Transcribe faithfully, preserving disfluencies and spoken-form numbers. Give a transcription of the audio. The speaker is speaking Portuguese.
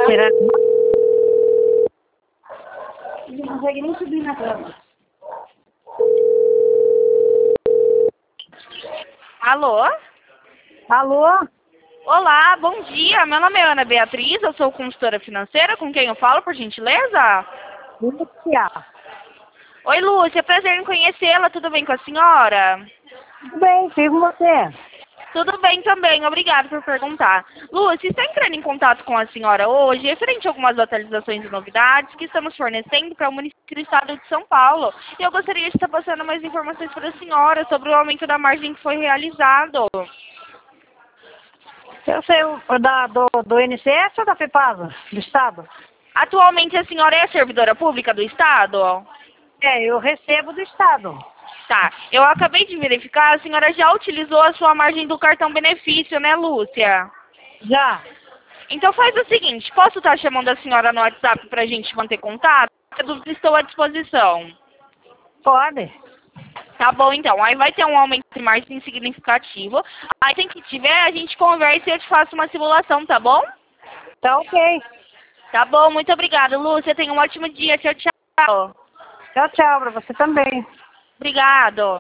Será? Ele não consegue nem subir na cama. Alô? Alô? Olá, bom dia. Meu nome é Ana Beatriz, eu sou consultora financeira. Com quem eu falo, por gentileza? Lúcia. Oi, Lúcia. Prazer em conhecê-la. Tudo bem com a senhora? Tudo bem, sigo você. Tudo bem também. Obrigada por perguntar. Lúcia, está entrando em contato com a senhora hoje referente a algumas atualizações e novidades que estamos fornecendo para o município do estado de São Paulo. E eu gostaria de estar passando mais informações para a senhora sobre o aumento da margem que foi realizado. Eu sei o da, do, do I N S S ou da FEPASA, do Estado? Atualmente a senhora é servidora pública do estado? É, eu recebo do Estado. Tá, eu acabei de verificar, a senhora já utilizou a sua margem do cartão benefício, né, Lúcia? Já. Então faz o seguinte, posso estar chamando a senhora no WhatsApp pra gente manter contato? Eu estou à disposição. Pode. Tá bom, então. Aí vai ter um aumento de margem significativo. Aí, sem que tiver, a gente conversa e eu te faço uma simulação, tá bom? Tá ok. Tá bom, muito obrigada, Lúcia. Tenha um ótimo dia. Tchau, tchau. Tchau, tchau, pra você também. Obrigado.